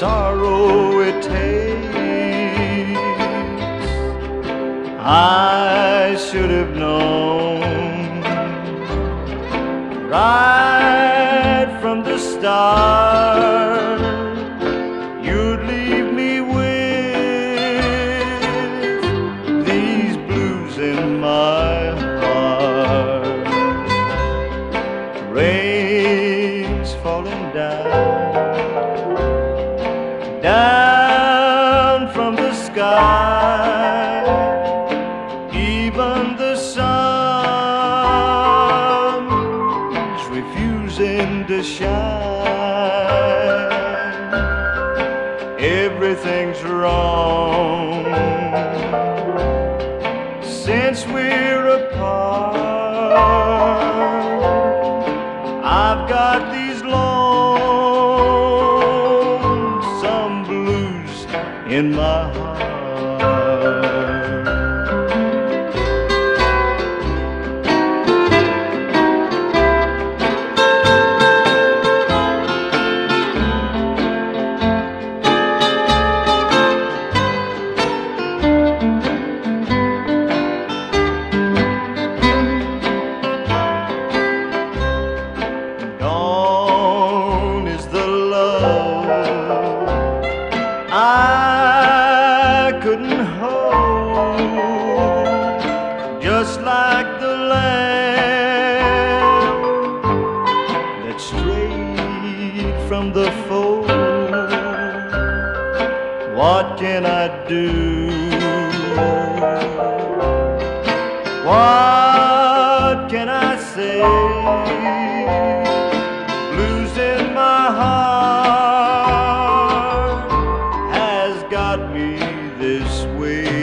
sorrow it takes. I should have known right from the start you'd leave me with these blues in my heart. Rain's falling down from the sky. Even the sun's refusing to shine. Everything's wrong since we're apart. I've got these lonesome blues in my heart. Gone is the love I couldn't hold, just like the lamb that strayed from the fold. What can I do? What can I say? Blues in my heart has got me this way.